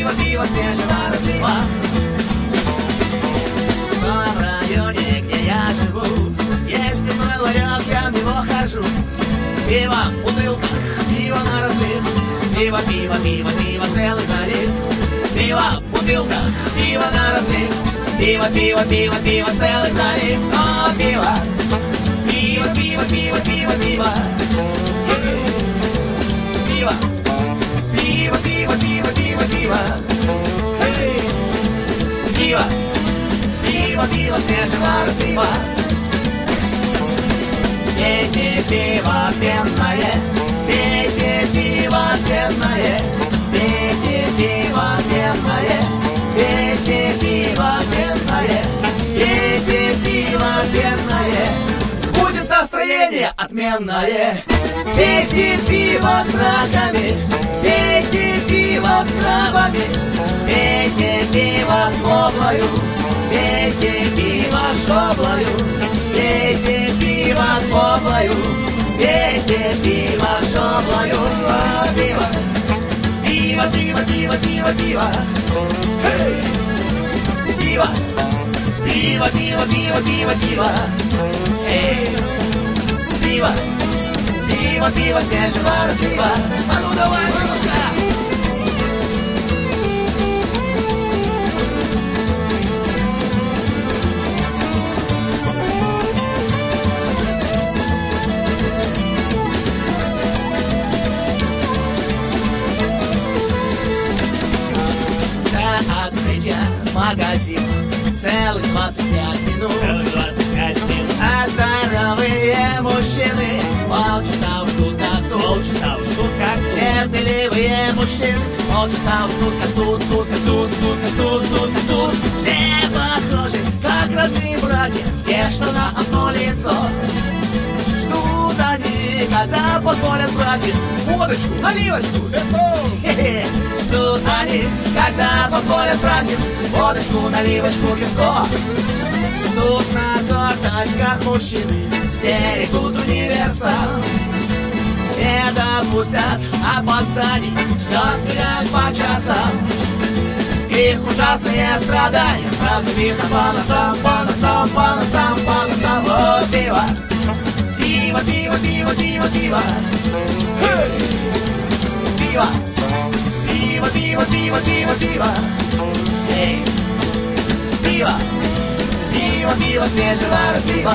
пиво, пиво свежего разлива. В том районе, где я живу, есть пивной ларек, я в него хожу. Пиво в бутылках, пиво на разлив. Пиво, пиво, пиво, пиво, целый залив. Пиво в бутылках, пиво на разлив. Пиво, пиво, пиво, пиво, целый залив. О, пиво, пиво, пиво, пиво, пиво, пиво. Пиво, пиво, пиво, пиво, пиво, пиво. Пиво, пиво, пиво свежего разлива. Пейте пиво пенное, пейте пиво пенное, пейте пиво пенное, пейте пиво пенное, пейте пиво пенное, будет настроение отменное. Пейте пиво с раками, пейте пиво с крабами, пейте пиво с воблою, пейте пиво с шоблою, пейте пиво с воблою, пейте пиво с шоблою. Пиво, пиво, пиво, пиво, пиво, пиво. Пиво, пиво, пиво, пиво, пиво, пиво. Пиво, пиво, пиво свежего разлива. А ну давай, дружка! Открытие магазина целых 25 минут. А здоровые мужчины полчаса уж тут как тут. Полчаса уж тут как тут. Терпеливые мужчины полчаса уж тут как тут. Тут как тут, тут как тут, тут как тут. Все похожи, как родные братья, те, что на одно лицо. Ждут они, когда позволят братьям водочку, наливочку. Ждут они, когда позволят братьям водочку, наливочку, пивко. Ждут на карточках мужчины, серии тут универсал. Не допустят опозданий, все стрелять по часам. Их ужасные страдания сразу видно по носам, по носам, по носам, по носам. О, пиво, пиво, пиво, пиво, пиво, пиво. Пиво, пиво, пиво, пиво, пиво, пиво. Пиво, пиво, пиво свежего разлива.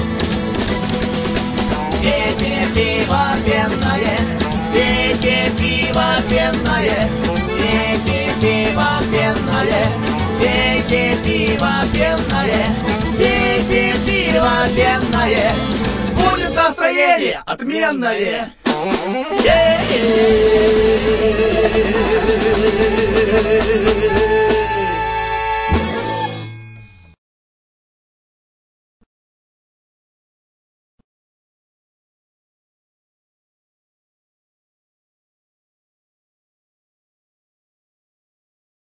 Пейте пиво пенное, пейте пиво пенное, пейте пиво пенное, пейте пиво пенное, пейте пиво пенное, будет настроение отменное. Yeah.